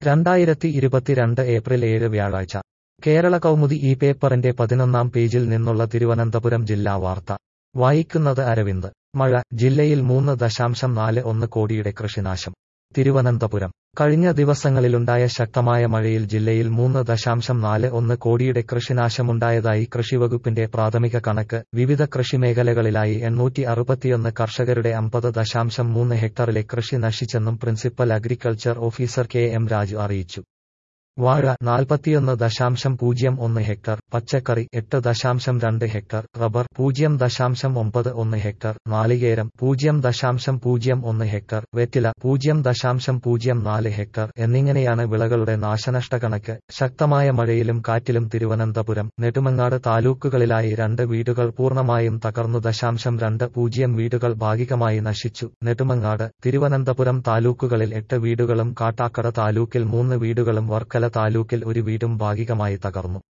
2022 April 7 വ്യാഴാഴ്ച കേരള കൗമുദി ഈ പേപ്പറിന്റെ 11-ാം പേജിൽ നിന്നുള്ള തിരുവനന്തപുരം ജില്ലാ വാർത്ത വായിക്കുന്നത് അരവിന്ദ്. മഴ ജില്ലയിൽ 3.41 കോടിയുടെ കൃഷിനാശം. തിരുവനന്തപുരം കഴിഞ്ഞ ദിവസങ്ങളിലുണ്ടായ ശക്തമായ മഴയിൽ ജില്ലയിൽ 3.41 കോടിയുടെ കൃഷിനാശമുണ്ടായതായി കൃഷിവകുപ്പിന്റെ പ്രാഥമിക കണക്ക്. വിവിധ കൃഷിമേഖലകളിലായി 861 കർഷകരുടെ 50.3 ഹെക്ടറിലെ കൃഷി നശിച്ചെന്നും principal agriculture officer KM Raju അറിയിച്ചു. വാഴ 41.01 ഹെക്ടർ, പച്ചക്കറി 8.2 ഹെക്ടർ, റബ്ബർ 0.91 ഹെക്ടർ, നാളികേരം 0.01 ഹെക്ടർ, വെറ്റില 0.04 ഹെക്ടർ എന്നിങ്ങനെയാണ് വിളകളുടെ നാശനഷ്ടക്കണക്ക്. ശക്തമായ മഴയിലും കാറ്റിലും തിരുവനന്തപുരം, നെടുമങ്ങാട് താലൂക്കുകളിലായി 2 വീടുകൾ പൂർണ്ണമായും തകർന്നു. 0.20 വീടുകൾ ഭാഗികമായി നശിച്ചു. നെടുമങ്ങാട്, തിരുവനന്തപുരം താലൂക്കുകളിൽ 8 വീടുകളും കാട്ടാക്കട താലൂക്കിൽ 3 വീടുകളും വർക്കല താലൂക്കിൽ 1 വീടും ഭാഗികമായി തകർന്നു.